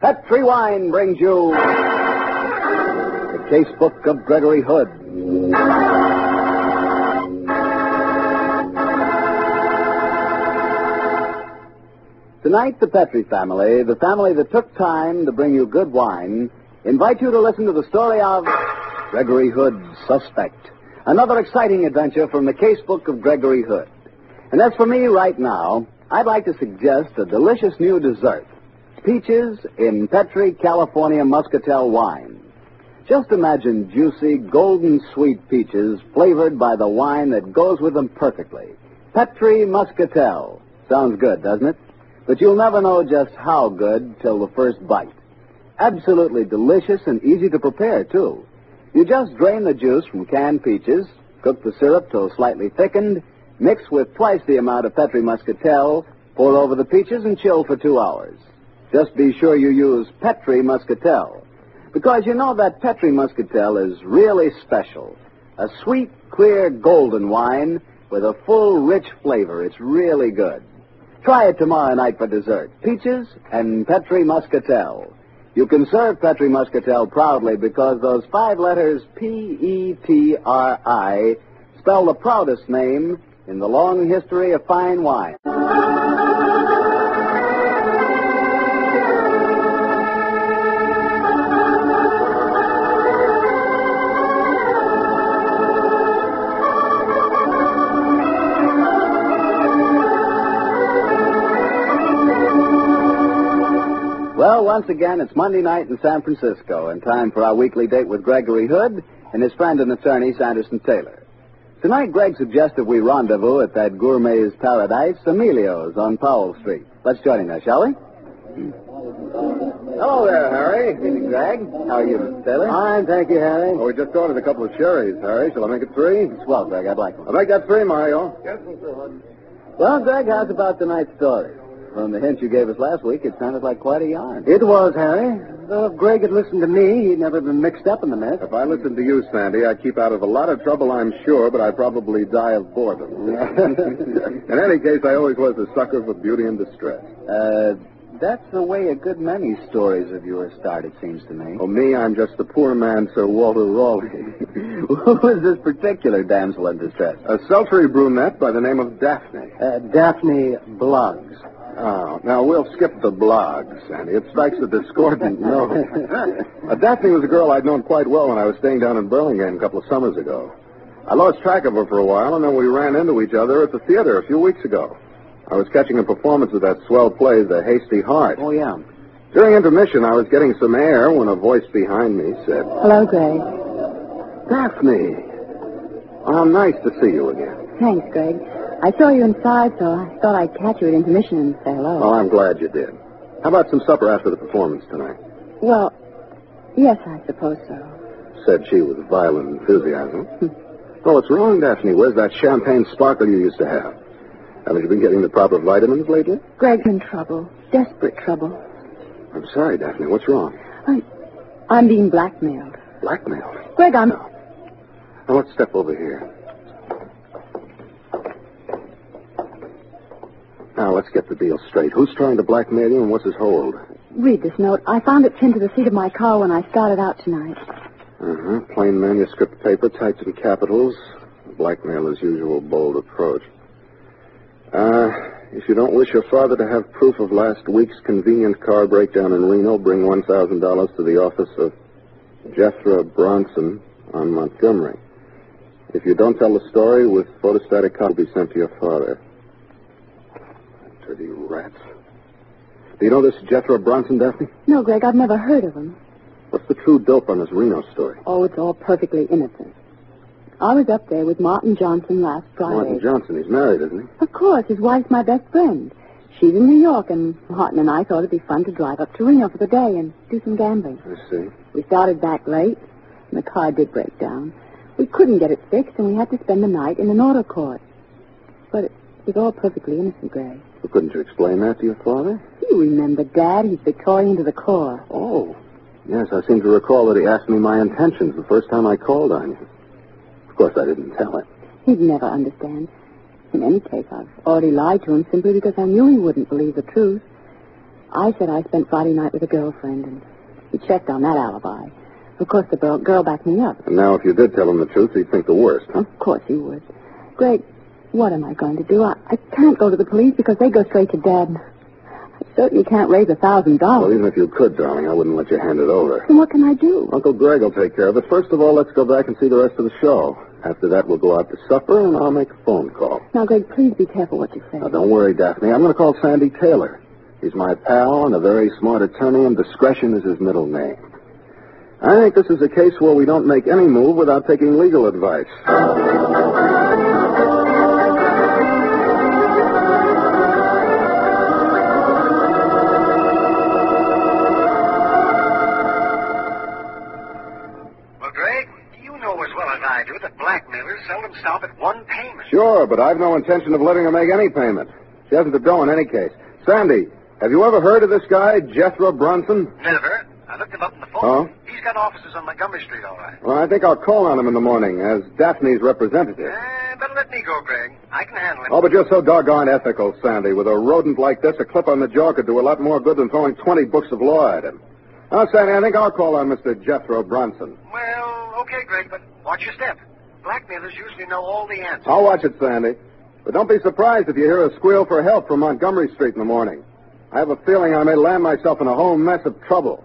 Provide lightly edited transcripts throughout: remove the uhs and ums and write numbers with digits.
Petri Wine brings you the Casebook of Gregory Hood. Tonight, the Petri family, the family that took time to bring you good wine, invite you to listen to the story of Gregory Hood's Suspect. Another exciting adventure from the Casebook of Gregory Hood. And as for me right now, I'd like to suggest a delicious new dessert. Peaches in Petri California Muscatel wine. Just imagine juicy, golden sweet peaches flavored by the wine that goes with them perfectly. Petri Muscatel. Sounds good, doesn't it? But you'll never know just how good till the first bite. Absolutely delicious and easy to prepare, too. You just drain the juice from canned peaches, cook the syrup till slightly thickened, mix with twice the amount of Petri Muscatel, pour over the peaches, and chill for 2 hours. Just be sure you use Petri Muscatel, because you know that Petri Muscatel is really special. A sweet, clear, golden wine with a full, rich flavor. It's really good. Try it tomorrow night for dessert. Peaches and Petri Muscatel. You can serve Petri Muscatel proudly because those 5 letters P-E-T-R-I spell the proudest name in the long history of fine wine. Well, once again, it's Monday night in San Francisco, and time for our weekly date with Gregory Hood and his friend and attorney, Sanderson Taylor. Tonight, Greg suggested we rendezvous at that gourmet's paradise, Emilio's on Powell Street. Let's join him there, shall we? Hello there, Harry. Evening, Greg. How are you, Mr. Taylor? Fine, thank you, Harry. Oh, we just ordered a couple of sherries, Harry. Shall I make it 3? Swell, Greg. I'd like one. I'll make that 3, Mario. Yes, Mr. Hood. Well, Greg, how's about tonight's story? From the hint you gave us last week, it sounded like quite a yarn. It was, Harry. Though if Greg had listened to me, he'd never been mixed up in the mess. If I listened to you, Sandy, I'd keep out of a lot of trouble, I'm sure, but I'd probably die of boredom. In any case, I always was a sucker for beauty and distress. That's the way a good many stories of yours start, it seems to me. Oh, me, I'm just the poor man, Sir Walter Raleigh. Who is this particular damsel in distress? A sultry brunette by the name of Daphne. Daphne Bluggs. Oh, now we'll skip the blog, Sandy. It strikes a discordant note. Daphne was a girl I'd known quite well when I was staying down in Burlingame a couple of summers ago. I lost track of her for a while, and then we ran into each other at the theater a few weeks ago. I was catching a performance of that swell play, The Hasty Heart. Oh, yeah. During intermission, I was getting some air when a voice behind me said, Hello, Greg. Daphne. Oh, nice to see you again. Thanks, Greg. I saw you inside, so I thought I'd catch you at intermission and say hello. Oh, I'm glad you did. How about some supper after the performance tonight? Well, yes, I suppose so. Said she with violent enthusiasm. Oh, what's wrong, Daphne? Where's that champagne sparkle you used to have? Haven't you been getting the proper vitamins lately? Greg's in trouble. Desperate trouble. I'm sorry, Daphne. What's wrong? I'm being blackmailed. Blackmailed? Greg, I'm... No. Now, let's step over here. Now, let's get the deal straight. Who's trying to blackmail you and what's his hold? Read this note. I found it pinned to the seat of my car when I started out tonight. Plain manuscript paper, typed in capitals. Blackmailer's usual bold approach. If you don't wish your father to have proof of last week's convenient car breakdown in Reno, bring $1,000 to the office of Jethro Bronson on Montgomery. If you don't tell the story, with photostatic copy will be sent to your father. Dirty rats. Do you know this Jethro Bronson, Daphne? No, Greg, I've never heard of him. What's the true dope on this Reno story? Oh, it's all perfectly innocent. I was up there with Martin Johnson last Friday. Martin Johnson, he's married, isn't he? Of course, his wife's my best friend. She's in New York, and Martin and I thought it'd be fun to drive up to Reno for the day and do some gambling. I see. We started back late, and the car did break down. We couldn't get it fixed, and we had to spend the night in an auto court. But it was all perfectly innocent, Greg. Well, couldn't you explain that to your father? You remember, Dad. He's Victorian to the core. Oh, yes, I seem to recall that he asked me my intentions the first time I called on you. Of course, I didn't tell him. He'd never understand. In any case, I've already lied to him simply because I knew he wouldn't believe the truth. I said I spent Friday night with a girlfriend, and he checked on that alibi. Of course, the girl backed me up. And now, if you did tell him the truth, he'd think the worst. Huh? Of course he would. Greg, what am I going to do? I can't go to the police because they go straight to Dad. I certainly can't raise $1,000. Well, even if you could, darling, I wouldn't let you hand it over. Then what can I do? Uncle Greg will take care of it. First of all, let's go back and see the rest of the show. After that, we'll go out to supper, and I'll make a phone call. Now, Greg, please be careful what you say. Now, don't worry, Daphne. I'm going to call Sandy Taylor. He's my pal and a very smart attorney, and discretion is his middle name. I think this is a case where we don't make any move without taking legal advice. Seldom stop at one payment. Sure, but I've no intention of letting her make any payment. She hasn't the dough in any case. Sandy, have you ever heard of this guy, Jethro Brunson? Never. I looked him up on the phone. Oh? He's got offices on Montgomery Street, all right. Well, I think I'll call on him in the morning as Daphne's representative. Better let me go, Greg. I can handle it. Oh, but you're so doggone ethical, Sandy. With a rodent like this, a clip on the jaw could do a lot more good than throwing 20 books of law at him. Now, Sandy, I think I'll call on Mr. Jethro Brunson. Well, okay, Greg, but watch your step. Blackmailers usually know all the answers. I'll watch it, Sandy. But don't be surprised if you hear a squeal for help from Montgomery Street in the morning. I have a feeling I may land myself in a whole mess of trouble.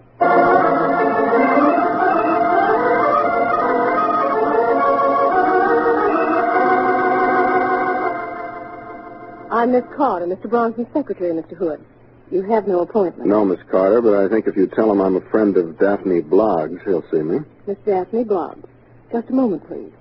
I'm Miss Carter, Mr. Bronson's secretary, Mr. Hood. You have no appointment. No, Miss Carter, but I think if you tell him I'm a friend of Daphne Bloggs, he'll see me. Miss Daphne Bloggs. Just a moment, please.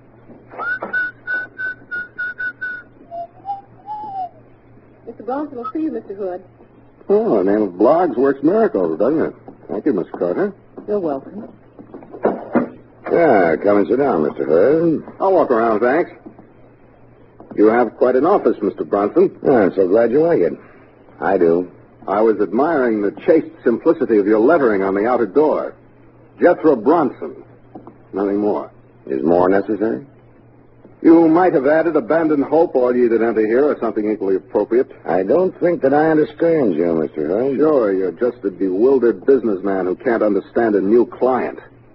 Mr. Bronson will see you, Mr. Hood. Oh, the name of Bloggs works miracles, doesn't it? Thank you, Miss Carter. You're welcome. Yeah, come and sit down, Mr. Hood. I'll walk around, thanks. You have quite an office, Mr. Bronson. I'm so glad you like it. I do. I was admiring the chaste simplicity of your lettering on the outer door. Jethro Brunson. Nothing more. Is more necessary? You might have added abandoned hope, all ye that enter here, or something equally appropriate. I don't think that I understand you, Mr. Hood. Sure, you're just a bewildered businessman who can't understand a new client.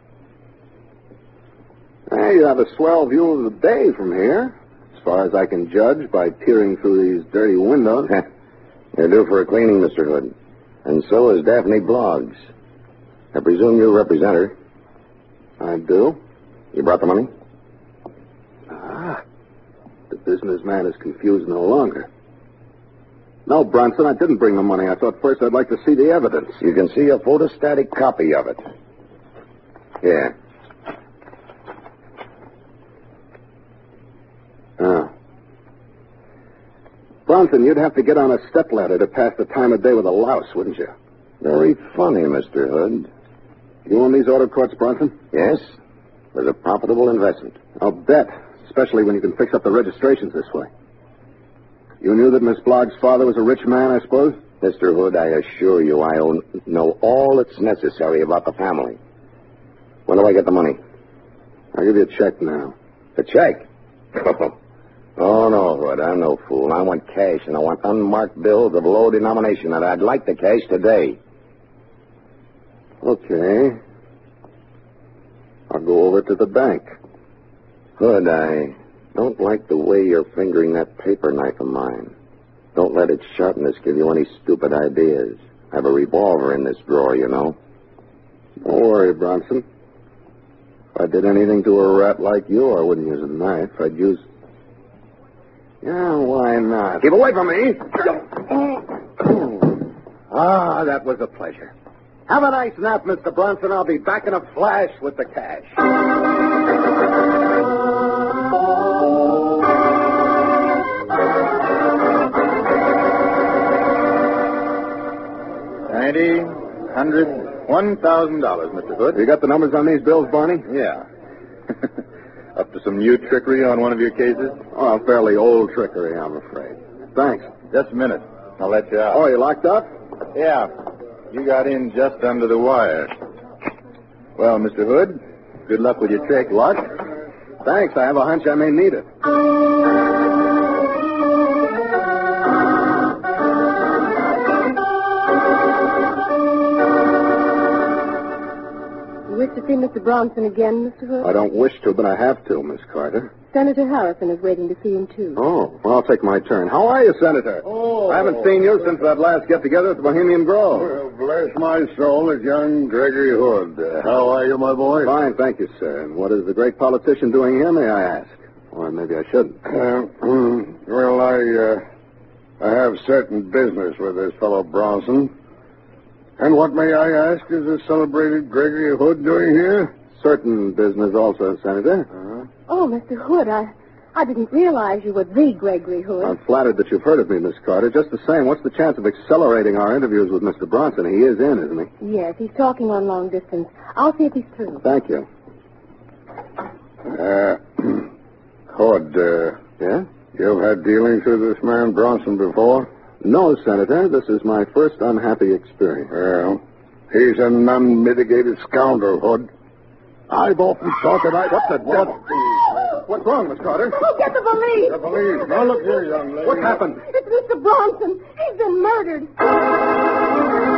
Hey, you have a swell view of the bay from here, as far as I can judge by peering through these dirty windows. You're due for a cleaning, Mr. Hood. And so is Daphne Bloggs. I presume you represent her. I do. You brought the money? Ah. The businessman is confused no longer. No, Brunson, I didn't bring the money. I thought first I'd like to see the evidence. You can see a photostatic copy of it. Here. Oh. Brunson, you'd have to get on a stepladder to pass the time of day with a louse, wouldn't you? Very funny, Mr. Hood. You own these auto courts, Brunson? Yes. It was a profitable investment. I'll bet, especially when you can fix up the registrations this way. You knew that Miss Bloggs' father was a rich man, I suppose? Mr. Hood, I assure you I know all that's necessary about the family. When do I get the money? I'll give you a check now. A check? Oh, no, Hood, I'm no fool. I want cash, and I want unmarked bills of low denomination, and I'd like the cash today. Okay. I'll go over to the bank. Hood, I don't like the way you're fingering that paper knife of mine. Don't let its sharpness give you any stupid ideas. I have a revolver in this drawer, you know. Don't worry, Bronson. If I did anything to a rat like you, I wouldn't use a knife. I'd use... Yeah, why not? Keep away from me! Ah, that was a pleasure. Have a nice nap, Mr. Bronson. I'll be back in a flash with the cash. $90, $100, $1,000, Mr. Hood. You got the numbers on these bills, Barney? Yeah. Up to some new trickery on one of your cases? Oh, fairly old trickery, I'm afraid. Thanks. Just a minute. I'll let you out. Oh, you locked up? Yeah. You got in just under the wire. Well, Mr. Hood, good luck with your trick. Luck? Thanks. I have a hunch I may need it. Mr. Bronson again, Mr. Hood? I don't wish to, but I have to, Miss Carter. Senator Harrison is waiting to see him, too. Oh, well, I'll take my turn. How are you, Senator? Oh. I haven't seen you since that last get-together at the Bohemian Grove. Well, bless my soul, it's young Gregory Hood. How are you, my boy? Fine, thank you, sir. And what is the great politician doing here, may I ask? Or maybe I shouldn't. Well, I have certain business with this fellow Bronson. And what, may I ask, is the celebrated Gregory Hood doing here? Certain business also, Senator. Oh, Mr. Hood, I didn't realize you were the Gregory Hood. I'm flattered that you've heard of me, Miss Carter. Just the same, what's the chance of accelerating our interviews with Mr. Bronson? He is in, isn't he? Yes, he's talking on long distance. I'll see if he's through. Thank you. Hood, Yeah? you've had dealings with this man Bronson before? No, Senator. This is my first unhappy experience. Well, he's an unmitigated scoundrel, Hood. I've often thought that I... What the devil? What's wrong, Miss Carter? Oh, get the police! The police. Now, look here, young lady. What happened? It's Mr. Bronson. He's been murdered.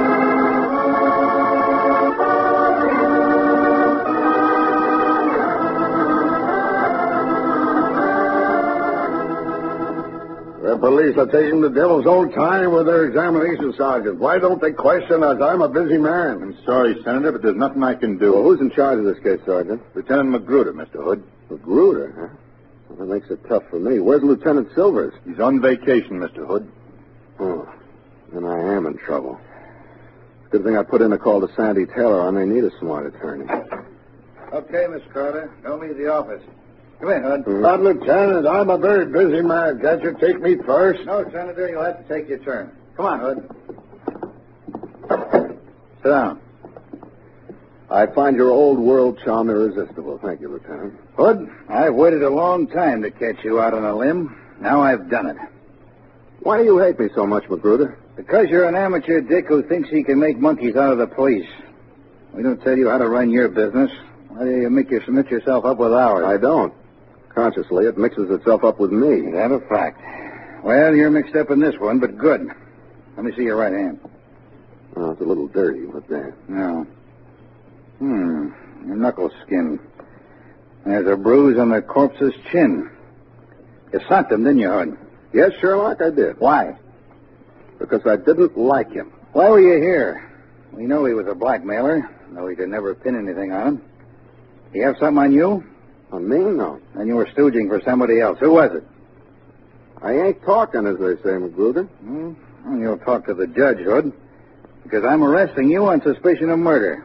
The police are taking the devil's own time with their examination, Sergeant. Why don't they question us? I'm a busy man. I'm sorry, Senator, but there's nothing I can do. Well, who's in charge of this case, Sergeant? Lieutenant Magruder, Mr. Hood. Magruder, huh? Well, that makes it tough for me. Where's Lieutenant Silvers? He's on vacation, Mr. Hood. Oh, then I am in trouble. Good thing I put in a call to Sandy Taylor. I may need a smart attorney. Okay, Miss Carter. Don't leave the office. Come in, Hood. But, Lieutenant, I'm a very busy man. Can't you take me first? No, Senator, you'll have to take your turn. Come on, Hood. Sit down. I find your old world charm irresistible. Thank you, Lieutenant. Hood, I've waited a long time to catch you out on a limb. Now I've done it. Why do you hate me so much, Magruder? Because you're an amateur dick who thinks he can make monkeys out of the police. We don't tell you how to run your business. Why do you make you submit yourself up with ours? I don't. Consciously, it mixes itself up with me. Is that a fact? Well, you're mixed up in this one, but good. Let me see your right hand. Oh, it's a little dirty. What's that? No. Your knuckle skin. There's a bruise on the corpse's chin. You socked him, didn't you, Hood? Yes, Sherlock, I did. Why? Because I didn't like him. Why were you here? We know he was a blackmailer, though he could never pin anything on him. You have something on you? On me? No. Then you were stooging for somebody else. Who was it? I ain't talking, as they say, Magruder. Well, you'll talk to the judge, Hood, because I'm arresting you on suspicion of murder.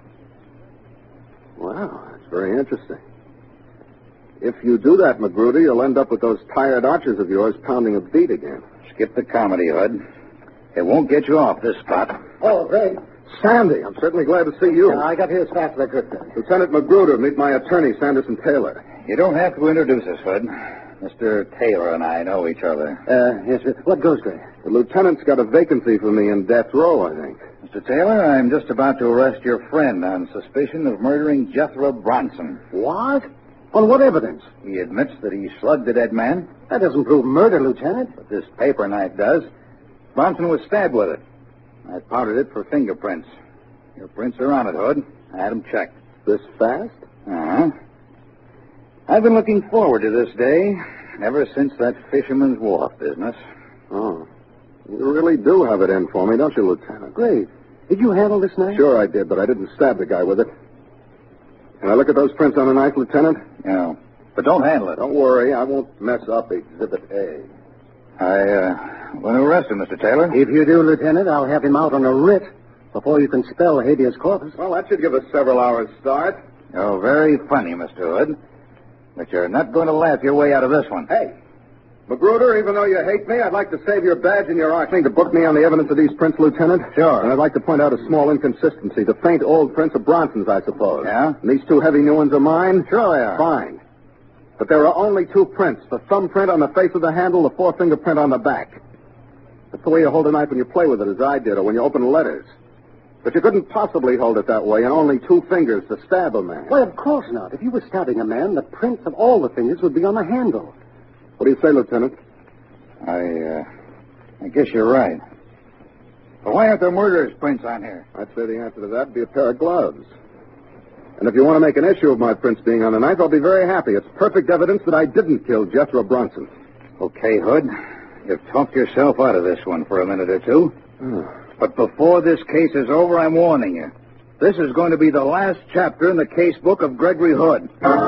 Wow, that's very interesting. If you do that, Magruder, you'll end up with those tired archers of yours pounding a beat again. Skip the comedy, Hood. It won't get you off this spot. Oh, great. Sandy, I'm certainly glad to see you. I got here as fast as I could, sir. Lieutenant Magruder, meet my attorney, Sanderson Taylor. You don't have to introduce us, Hood. Mr. Taylor and I know each other. Yes, sir. What goes, Gray? The lieutenant's got a vacancy for me in death row, I think. Mr. Taylor, I'm just about to arrest your friend on suspicion of murdering Jethro Bronson. What? On what evidence? He admits that he slugged the dead man. That doesn't prove murder, Lieutenant. But this paper knife does. Bronson was stabbed with it. I powdered it for fingerprints. Your prints are on it, Hood. I had them checked. This fast? Uh-huh. I've been looking forward to this day ever since that Fisherman's Wharf business. Oh. You really do have it in for me, don't you, Lieutenant? Great. Did you handle this knife? Sure I did, but I didn't stab the guy with it. Can I look at those prints on the knife, Lieutenant? Yeah. But don't handle it. Don't worry, I won't mess up Exhibit A. I'm going to arrest him, Mr. Taylor. If you do, Lieutenant, I'll have him out on a writ before you can spell habeas corpus. Well, that should give us several hours' start. Oh, very funny, Mr. Hood. But you're not going to laugh your way out of this one. Hey, Magruder, even though you hate me, I'd like to save your badge and your arch. To book me on the evidence of these prints, Lieutenant? Sure. And I'd like to point out a small inconsistency. The faint old prints are Bronson's, I suppose. Yeah? And these two heavy new ones are mine? Sure they are. Fine. But there are only two prints. The thumbprint on the face of the handle, the forefinger print on the back. That's the way you hold a knife when you play with it, as I did, or when you open letters. But you couldn't possibly hold it that way, and only two fingers to stab a man. Why, of course not. If you were stabbing a man, the prints of all the fingers would be on the handle. What do you say, Lieutenant? I guess you're right. But why aren't there murderer's prints on here? I'd say the answer to that would be a pair of gloves. And if you want to make an issue of my prints being on the knife, I'll be very happy. It's perfect evidence that I didn't kill Jethro Bronson. Okay, Hood. You've talked yourself out of this one for a minute or two. But before this case is over, I'm warning you. This is going to be the last chapter in the case book of Gregory Hood.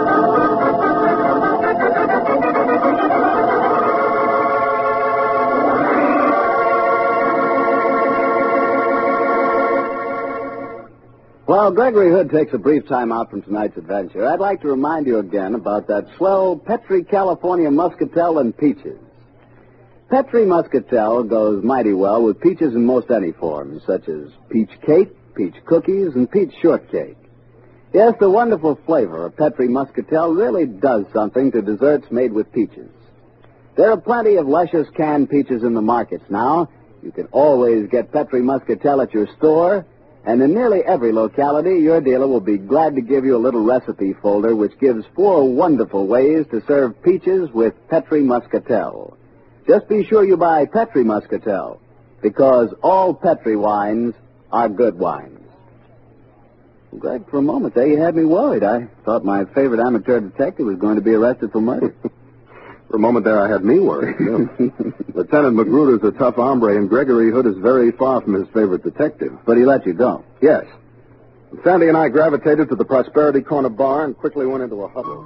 While Gregory Hood takes a brief time out from tonight's adventure, I'd like to remind you again about that swell Petri California Muscatel and peaches. Petri Muscatel goes mighty well with peaches in most any forms, such as peach cake, peach cookies, and peach shortcake. Yes, the wonderful flavor of Petri Muscatel really does something to desserts made with peaches. There are plenty of luscious canned peaches in the markets now. You can always get Petri Muscatel at your store, and in nearly every locality, your dealer will be glad to give you a little recipe folder which gives 4 wonderful ways to serve peaches with Petri Muscatel. Just be sure you buy Petri Muscatel, because all Petri wines are good wines. Greg, for a moment there, you had me worried. I thought my favorite amateur detective was going to be arrested for murder. For a moment there, I had me worried, too. Lieutenant Magruder's a tough hombre, and Gregory Hood is very far from his favorite detective. But he let you go. Yes. Sandy and I gravitated to the Prosperity Corner bar and quickly went into a huddle.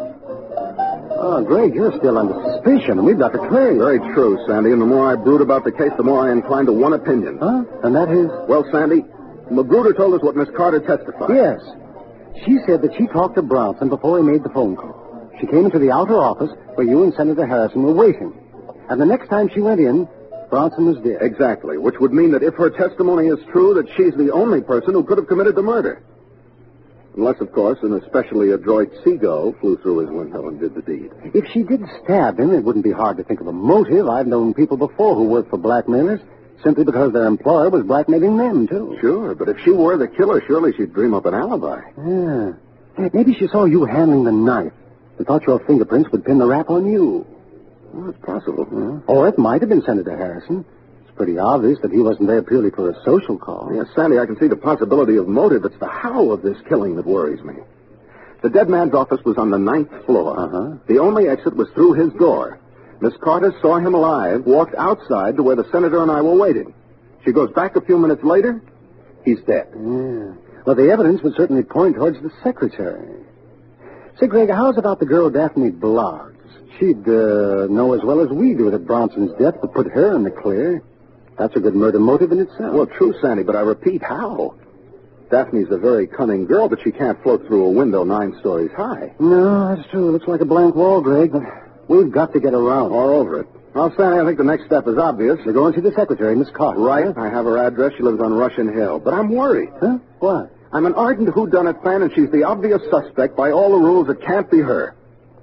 Oh, Greg, you're still under suspicion, and we've got the case. Very true, Sandy, and the more I brood about the case, the more I incline to one opinion. Huh? And that is? Well, Sandy, Magruder told us what Miss Carter testified. Yes. She said that she talked to Bronson before he made the phone call. She came into the outer office where you and Senator Harrison were waiting. And the next time she went in, Bronson was dead. Exactly, which would mean that if her testimony is true, that she's the only person who could have committed the murder. Unless, of course, an especially adroit seagull flew through his window and did the deed. If she did stab him, it wouldn't be hard to think of a motive. I've known people before who worked for blackmailers simply because their employer was blackmailing them, too. Sure, but if she were the killer, surely she'd dream up an alibi. Yeah. Maybe she saw you handling the knife and thought your fingerprints would pin the rap on you. Well, it's possible. Yeah. Or it might have been Senator Harrison. It's pretty obvious that he wasn't there purely for a social call. Yes, Sandy, I can see the possibility of motive. It's the how of this killing that worries me. The dead man's office was on the 9th floor. Uh-huh. The only exit was through his door. Miss Carter saw him alive, walked outside to where the senator and I were waiting. She goes back a few minutes later. He's dead. Yeah. Well, the evidence would certainly point towards the secretary. Say, Greg, how's about the girl Daphne Bloggs? She'd know as well as we do that Bronson's death would put her in the clear. That's a good murder motive in itself. Well, true, Sandy, but I repeat, how? Daphne's a very cunning girl, but she can't float through a window 9 stories high. No, that's true. It looks like a blank wall, Greg, but we've got to get around. All over it. Well, Sandy, I think the next step is obvious. We're going to see the secretary, Miss Carter. Right. I have her address. She lives on Russian Hill. But I'm worried. Huh? Why? I'm an ardent whodunit fan, and she's the obvious suspect. By all the rules, it can't be her.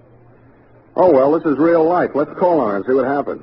Oh, well, this is real life. Let's call on her and see what happens.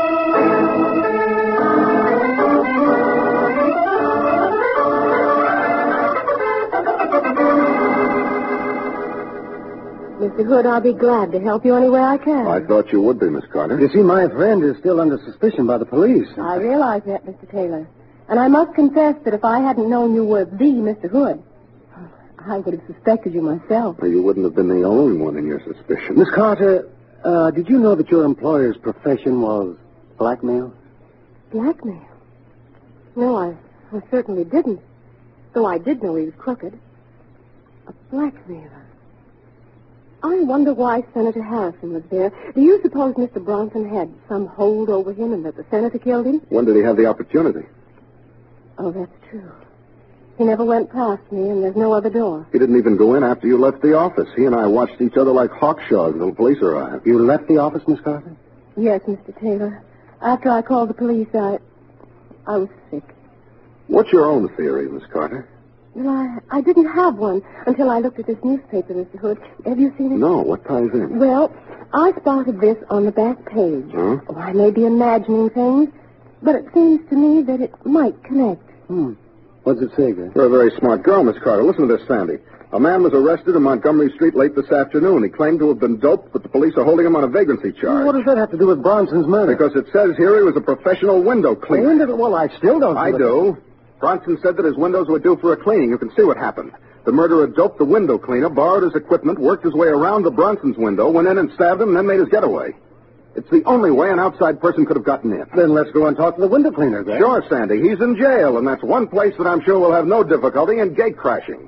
Mr. Hood, I'll be glad to help you any way I can. I thought you would be, Miss Carter. You see, my friend is still under suspicion by the police. I realize that, Mr. Taylor. And I must confess that if I hadn't known you were the Mr. Hood, I would have suspected you myself. Well, you wouldn't have been the only one in your suspicion. Miss Carter, did you know that your employer's profession was blackmail? Blackmail? No, I certainly didn't. Though I did know he was crooked. A blackmailer. I wonder why Senator Harrison was there. Do you suppose Mr. Bronson had some hold over him and that the senator killed him? When did he have the opportunity? Oh, that's true. He never went past me, and there's no other door. He didn't even go in after you left the office. He and I watched each other like hawkshaws until the police arrived. You left the office, Miss Carter? Yes, Mr. Taylor. After I called the police, I was sick. What's your own theory, Miss Carter? Well, I didn't have one until I looked at this newspaper, Mr. Hood. Have you seen it? No, what ties in? Well, I spotted this on the back page. Huh? Oh, I may be imagining things, but it seems to me that it might connect. What does it say, Greg? You're a very smart girl, Miss Carter. Listen to this, Sandy. A man was arrested in Montgomery Street late this afternoon. He claimed to have been doped, but the police are holding him on a vagrancy charge. What does that have to do with Bronson's murder? Because it says here he was a professional window cleaner. Well, I still don't... I do. Bronson said that his windows were due for a cleaning. You can see what happened. The murderer doped the window cleaner, borrowed his equipment, worked his way around the Bronson's window, went in and stabbed him, and then made his getaway. It's the only way an outside person could have gotten in. Then let's go and talk to the window cleaner, Greg. Sure, Sandy. He's in jail, and that's one place that I'm sure will have no difficulty in gate crashing.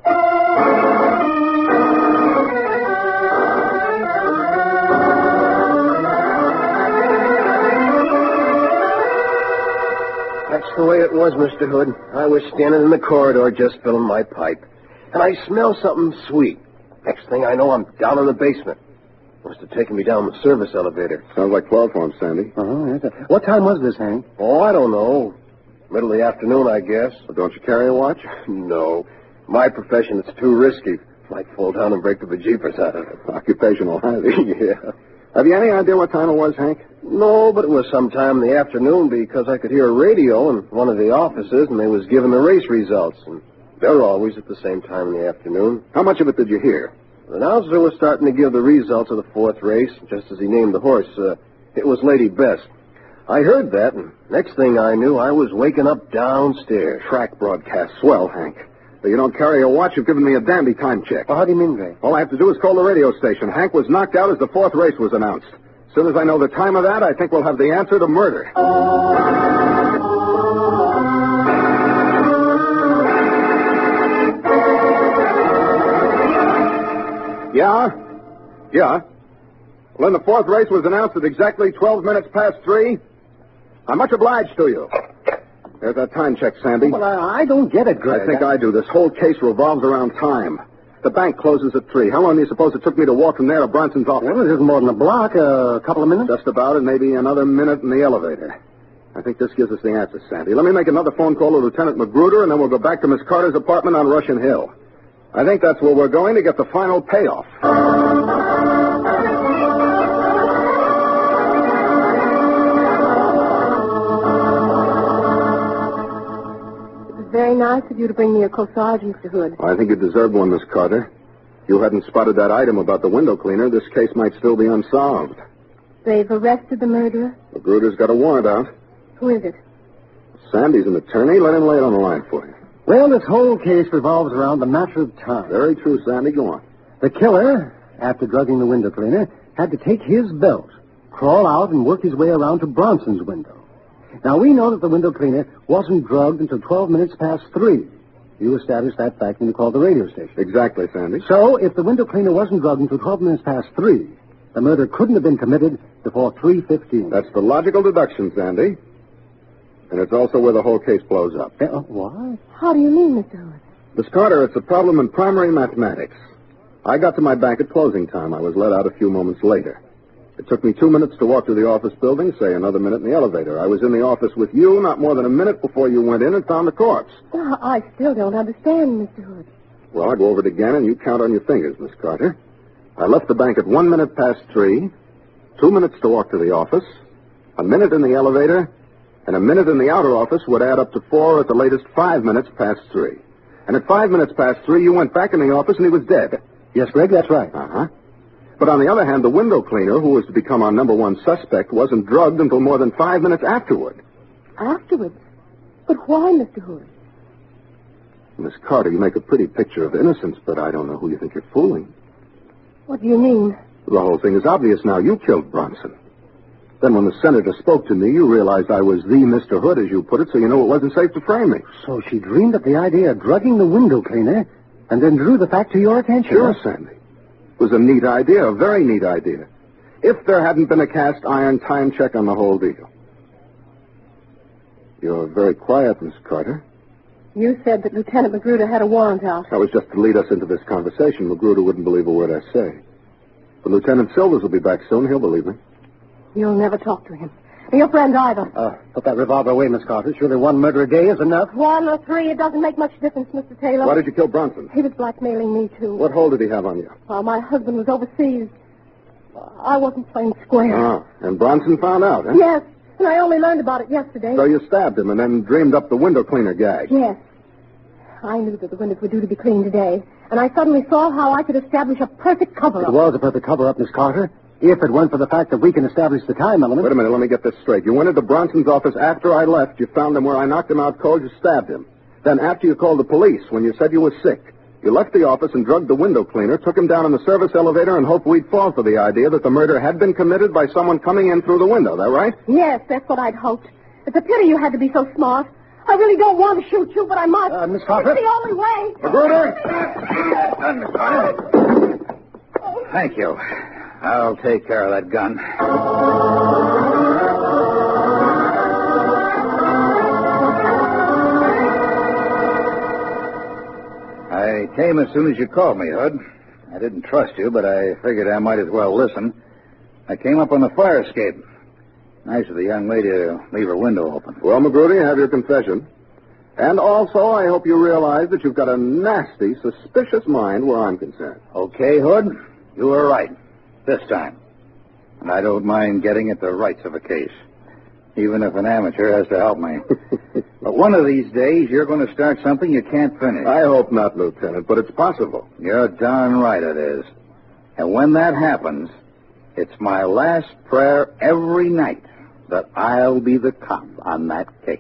That's the way it was, Mr. Hood. I was standing in the corridor just filling my pipe, and I smell something sweet. Next thing I know, I'm down in the basement. Must have taken me down the service elevator. Sounds like chloroform, Sandy. Yes. What time was this, Hank? Oh, I don't know. Middle of the afternoon, I guess. Well, don't you carry a watch? No. My profession, it's too risky. Might fall down and break the bejeepers out of it. Occupational hazard. Yeah. Have you any idea what time it was, Hank? No, but it was sometime in the afternoon because I could hear a radio in one of the offices, and they was giving the race results. And they're always at the same time in the afternoon. How much of it did you hear? The announcer was starting to give the results of the fourth race, just as he named the horse. It was Lady Best. I heard that, and next thing I knew, I was waking up downstairs. Track broadcast. Swell, Hank. But you don't carry a watch, you've given me a dandy time check. Well, how do you mean, Greg? All I have to do is call the radio station. Hank was knocked out as the fourth race was announced. As soon as I know the time of that, I think we'll have the answer to murder. Yeah. Well, then the fourth race was announced at exactly 12 minutes past 3. I'm much obliged to you. There's that time check, Sandy. Well, I don't get it, Greg. I think I do. This whole case revolves around time. The bank closes at 3. How long do you suppose it took me to walk from there to Bronson's office? Well, it isn't more than a block. A couple of minutes? Just about, and maybe another minute in the elevator. I think this gives us the answer, Sandy. Let me make another phone call to Lieutenant Magruder, and then we'll go back to Miss Carter's apartment on Russian Hill. I think that's where we're going to get the final payoff. Very nice of you to bring me a corsage, Mr. Hood. I think you deserved one, Miss Carter. If you hadn't spotted that item about the window cleaner, this case might still be unsolved. They've arrested the murderer? Magruder's got a warrant out. Who is it? Sandy's an attorney. Let him lay it on the line for you. Well, this whole case revolves around the matter of time. Very true, Sandy. Go on. The killer, after drugging the window cleaner, had to take his belt, crawl out, and work his way around to Bronson's window. Now, we know that the window cleaner wasn't drugged until 12 minutes past 3. You established that fact when you called the radio station. Exactly, Sandy. So, if the window cleaner wasn't drugged until 12 minutes past 3, the murder couldn't have been committed before 3:15. That's the logical deduction, Sandy. And it's also where the whole case blows up. What? How do you mean, Mr. Hood? Miss Carter, it's a problem in primary mathematics. I got to my bank at closing time. I was let out a few moments later. It took me 2 minutes to walk to the office building, say another minute in the elevator. I was in the office with you not more than a minute before you went in and found the corpse. Well, I still don't understand, Mr. Hood. Well, I'll go over it again, and you count on your fingers, Miss Carter. I left the bank at 1 minute past 3, 2 minutes to walk to the office, a minute in the elevator, and a minute in the outer office would add up to 4, at the latest 5 minutes past 3. And at 5 minutes past 3, you went back in the office and he was dead. Yes, Greg, that's right. Uh-huh. But on the other hand, the window cleaner, who was to become our number one suspect, wasn't drugged until more than 5 minutes afterward. Afterwards? But why, Mr. Hood? Miss Carter, you make a pretty picture of innocence, but I don't know who you think you're fooling. What do you mean? The whole thing is obvious now. You killed Bronson. Then when the senator spoke to me, you realized I was the Mr. Hood, as you put it, so you know it wasn't safe to frame me. So she dreamed up the idea of drugging the window cleaner and then drew the fact to your attention. Sure, Sandy. It was a neat idea, a very neat idea. If there hadn't been a cast iron time check on the whole deal. You're very quiet, Miss Carter. You said that Lieutenant Magruder had a warrant out. That was just to lead us into this conversation. Magruder wouldn't believe a word I say. But Lieutenant Silvers will be back soon. He'll believe me. You'll never talk to him. And your friend either. Put that revolver away, Miss Carter. Surely one murder a day is enough. 1 or 3, it doesn't make much difference, Mr. Taylor. Why did you kill Bronson? He was blackmailing me, too. What hold did he have on you? My husband was overseas. I wasn't playing square. Ah, and Bronson found out, huh? Yes, and I only learned about it yesterday. So you stabbed him and then dreamed up the window cleaner gag. Yes. I knew that the windows were due to be cleaned today, and I suddenly saw how I could establish a perfect cover-up. It was a perfect cover-up, Miss Carter, if it weren't for the fact that we can establish the time element. Wait a minute, let me get this straight. You went into Bronson's office after I left. You found him where I knocked him out cold. You stabbed him. Then after you called the police, when you said you were sick, You left the office and drugged the window cleaner, took him down in the service elevator, and hoped we'd fall for the idea that the murder had been committed by someone coming in through the window. That right? Yes, that's what I'd hoped. It's a pity you had to be so smart. I really don't want to shoot you, but I must. Miss Harper? It's the only way. Magruder! Thank you. I'll take care of that gun. I came as soon as you called me, Hood. I didn't trust you, but I figured I might as well listen. I came up on the fire escape. Nice of the young lady to leave her window open. Well, Magruder, you have your confession. And also, I hope you realize that you've got a nasty, suspicious mind where I'm concerned. Okay, Hood. You were right. This time. And I don't mind getting at the rights of a case. Even if an amateur has to help me. But one of these days, you're going to start something you can't finish. I hope not, Lieutenant, but it's possible. You're darn right it is. And when that happens, it's my last prayer every night that I'll be the cop on that case.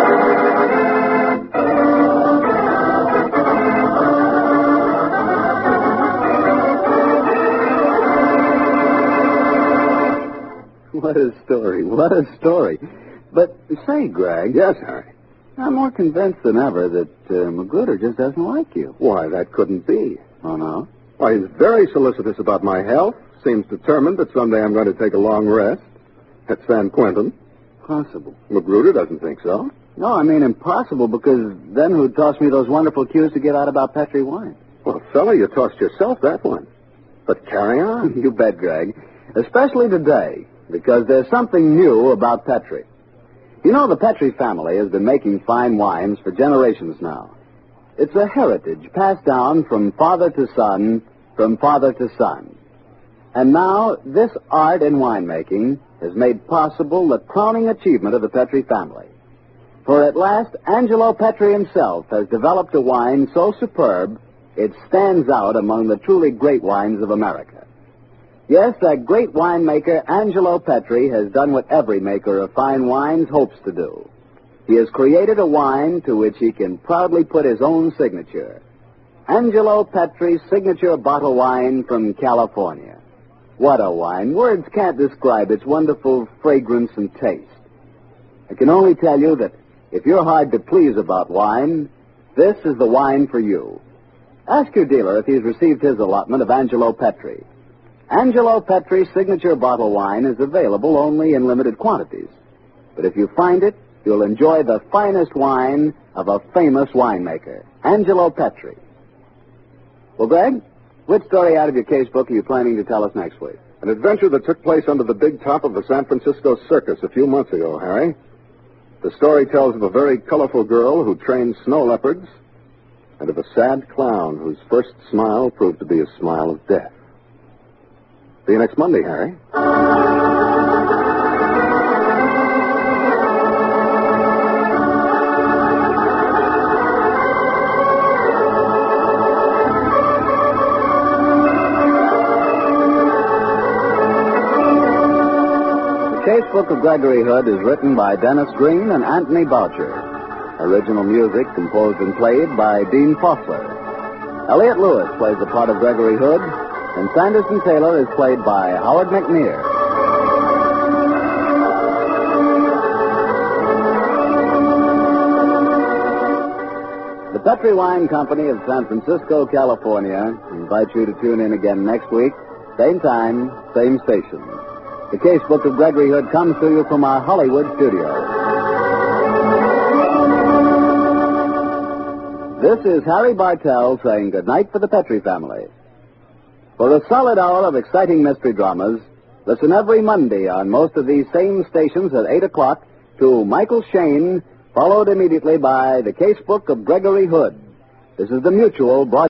What a story. What a story. But say, Greg. Yes, Harry. I'm more convinced than ever that Magruder just doesn't like you. Why, that couldn't be. Oh, no? Why, he's very solicitous about my health. Seems determined that someday I'm going to take a long rest at San Quentin. Possible. Magruder doesn't think so. No, I mean impossible, because then who'd toss me those wonderful cues to get out about Petri wine? Well, fella, you tossed yourself that one. But carry on. You bet, Greg. Especially today, because there's something new about Petri. You know, the Petri family has been making fine wines for generations now. It's a heritage passed down from father to son, from father to son. And now, this art in winemaking has made possible the crowning achievement of the Petri family. For at last, Angelo Petri himself has developed a wine so superb, it stands out among the truly great wines of America. Yes, that great winemaker, Angelo Petri, has done what every maker of fine wines hopes to do. He has created a wine to which he can proudly put his own signature. Angelo Petri's signature bottle wine from California. What a wine. Words can't describe its wonderful fragrance and taste. I can only tell you that if you're hard to please about wine, this is the wine for you. Ask your dealer if he's received his allotment of Angelo Petri. Angelo Petri's signature bottle wine is available only in limited quantities. But if you find it, you'll enjoy the finest wine of a famous winemaker, Angelo Petri. Well, Greg, which story out of your case book are you planning to tell us next week? An adventure that took place under the big top of the San Francisco Circus a few months ago, Harry. The story tells of a very colorful girl who trained snow leopards and of a sad clown whose first smile proved to be a smile of death. See you next Monday, Harry. The Casebook of Gregory Hood is written by Dennis Green and Anthony Boucher. Original music composed and played by Dean Fossler. Elliot Lewis plays the part of Gregory Hood, and Sanderson Taylor is played by Howard McNear. The Petri Wine Company of San Francisco, California, invites you to tune in again next week, same time, same station. The Casebook of Gregory Hood comes to you from our Hollywood studio. This is Harry Bartell saying goodnight for the Petri family. For a solid hour of exciting mystery dramas, listen every Monday on most of these same stations at 8 o'clock to Michael Shayne, followed immediately by The Casebook of Gregory Hood. This is the Mutual broadcast.